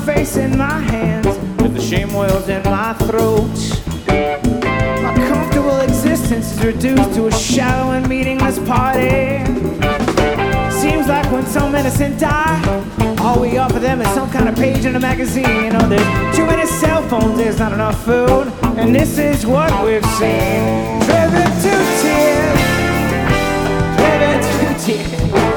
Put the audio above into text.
face in my hands with the shame wells in my throat. My comfortable existence is reduced to a shallow and meaningless party. Seems like when some innocent die, all we offer them is some kind of page in a magazine. You know, there's too many cell phones, there's not enough food, and this is what we've seen. Driven to tears, driven to tears.